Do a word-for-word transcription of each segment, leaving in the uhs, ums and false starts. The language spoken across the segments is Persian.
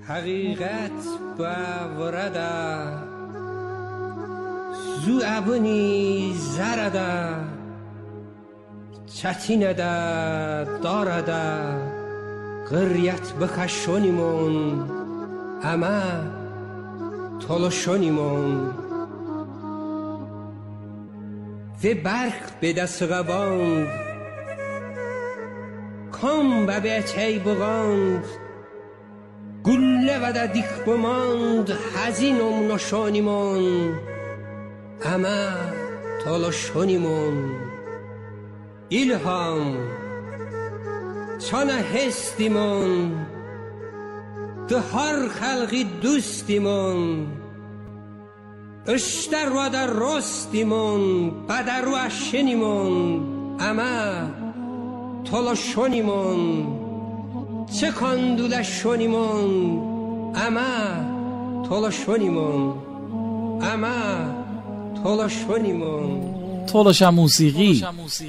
حقیقت باورده زو ابونی زرده چتینده دارده قریت بخشونیمون اما تلاشونیمون و برق به دست غباند کام به بیچی بغاند گله و دا دیک بماند حزینم نشانیمون اما تلاشونیمون ilham çana hestimun de har xalqi dostimun ishtar va dar rostimun badaru ashinimun ama tolashonimun che kandulashonimun ama tolashonimun ama tolashonimun تولش موسیقی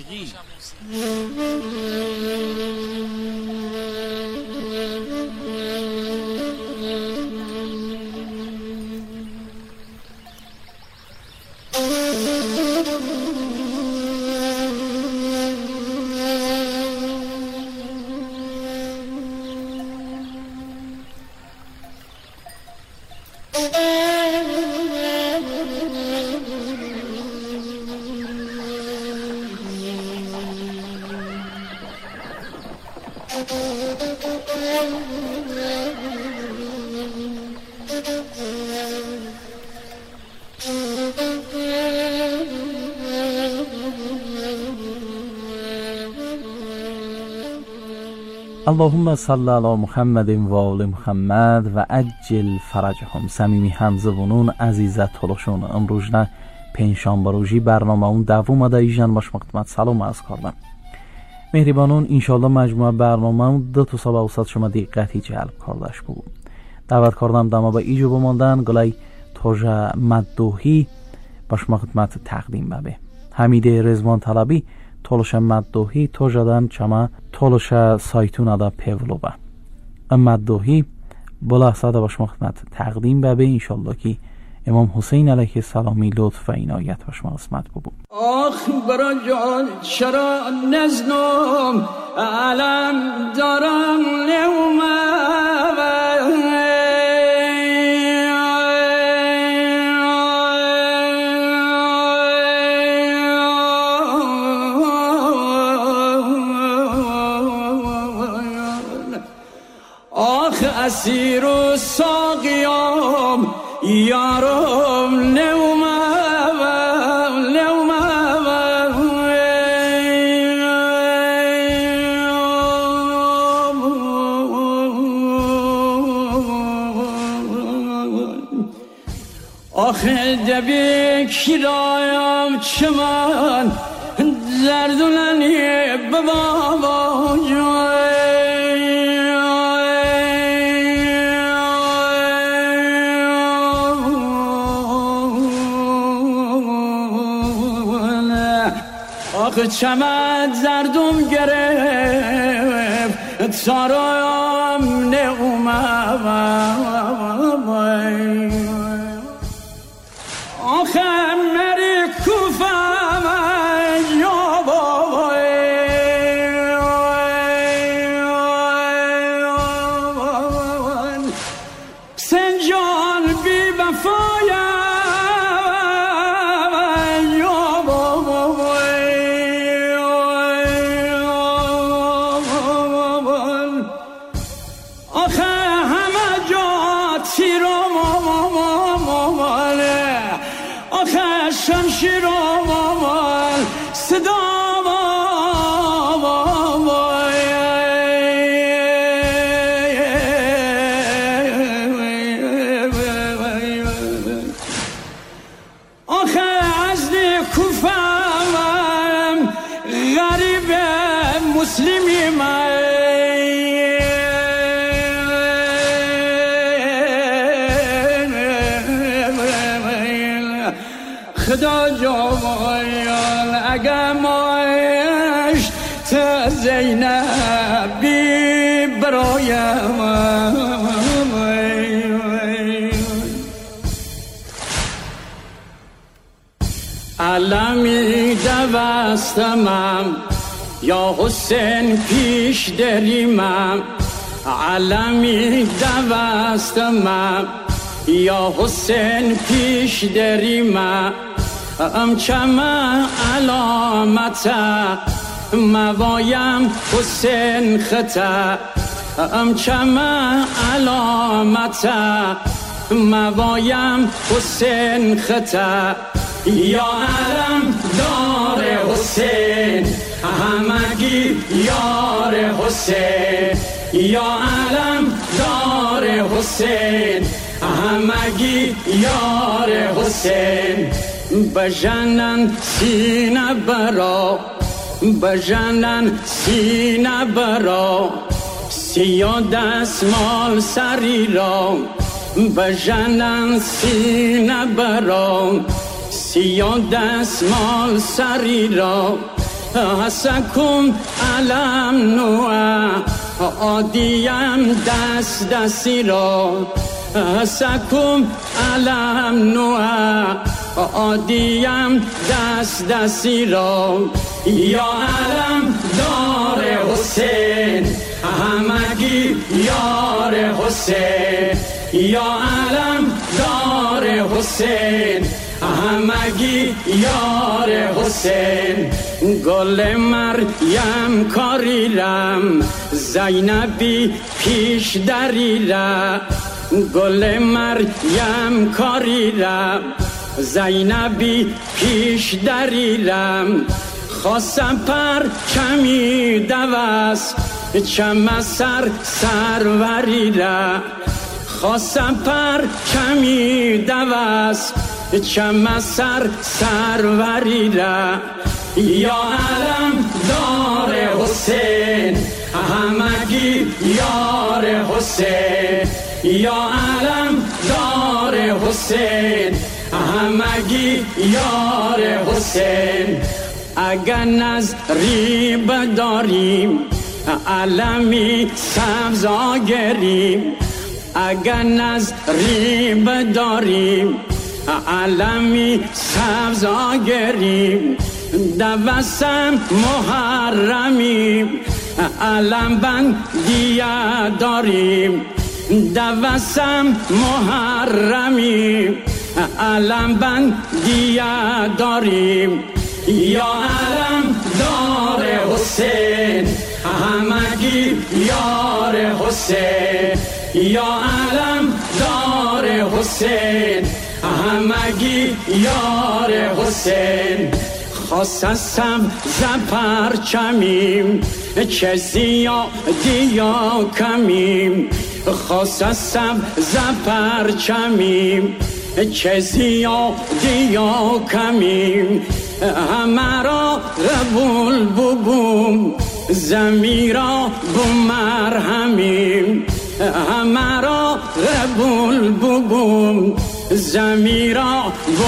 اللهم صل علی محمد و آل محمد و عجل فرجهم. صمیمی همزه ونون عزیزت تلاشون امروزنا پنجشنبه روزی برنامه اون دوم ادا ایجان باش مقدمت سلام عرض کردم. مهربانون انشالله مجموعه برنامه اون دو تا سال اوسط شما دقتی جلب کردش بود. دعوت کردم دما با ایجو بماندن گلای توجه مدوحی باش مقدمت تقدیم ببه. حمیده رزوان طلبی تولش مدوحی توجدن چما تولش سایتون ادا پیولو با مدوحی بلا ساده باش مخدمت تقدیم ببه انشالله که امام حسین علیه السلامی لطف و عنایت باش قسمت بود. آخ برا جان چرا نزنم علم دارم نومه اسیر و ساقیام یارم نومه نومه آخه دبی کرایم چمان زردوننی بابا جان آخه چمد زردم گرفت سرایم نومد آخه مری کوفم یا بابای سنجان بی وفایم شمشیر آمال صدا آخه از کوفم غریب مسلمی من خدا جوایان اگر ما علمی دوستمم یا حسین پیش دریمم علمی دوستمم یا حسین پیش دریمم ام چما علامت موایم حسین خطا ام چما علامت موایم حسین خطا یا علم دار حسین همگی یار حسین یا علم دار حسین همگی یار حسین بجنن سینه برا بجنن سینه برا سیاه دستمال سری را بجنن سینه برا سیاه دستمال سری را حسکم علم نوع آدیم دست دستی را حسکم علم نوع آدیم دست دستی را یا علم دار حسین همگی یار حسین یا علم دار حسین همگی یار حسین گل مریم کاریرم زینبی پیش دریرم گل مریم کاریرم زینبی پیش دریرم خواستم پر کمی دوست چم سر سروریرم خواستم پر کمی دوست چم سر سروریرم یا علم دار حسین همگی یار حسین یا علم دار حسین همگی یار حسین اگر نظری بداریم علمی سبز آگریم اگر نظری بداریم علمی سبز آگریم دوستم محرمیم علم بندیه داریم دوستم محرمیم علم بندیه داریم یا علم دار حسین همگی یار حسین یا علم دار حسین همگی یار حسین خواستم زپر چمیم چه زیادی یا کمیم خواستم زپر چمیم چه زیادی یا کمیم همه را قبول بگم زمیرا بمرهمیم همه را قبول بگم زمیرا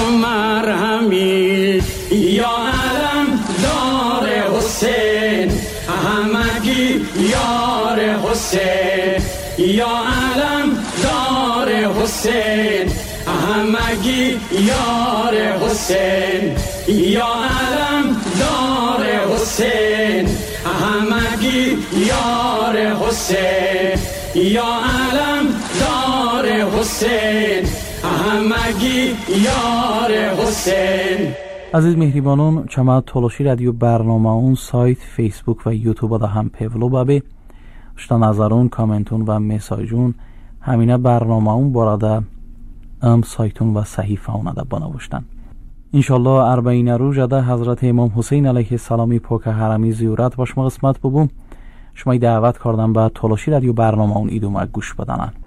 بمرهمی یا علم دار حسین همگی یار حسین یا علم دار حسین همگی یار حسین یا علم دار حسین همگی یار حسین یا علم دار حسین همگی یار حسین. Aziz mehribanon, çama Toloshi radio barnomaun sayt, Facebook ve YouTube'da ham pevlo babe. Ushta nazarun, komentun ve mesajun hamine barnomaun borada am saytun ve sahifauna da banavuştan. İnşallah arba'in rujada Hazrat Imam Husayn alayhi salami poka harami ziyorat bashma qismat bubum. شما دعوت کردم به تلاشی رادیو برنامه اون ایدوم گوش بدنن.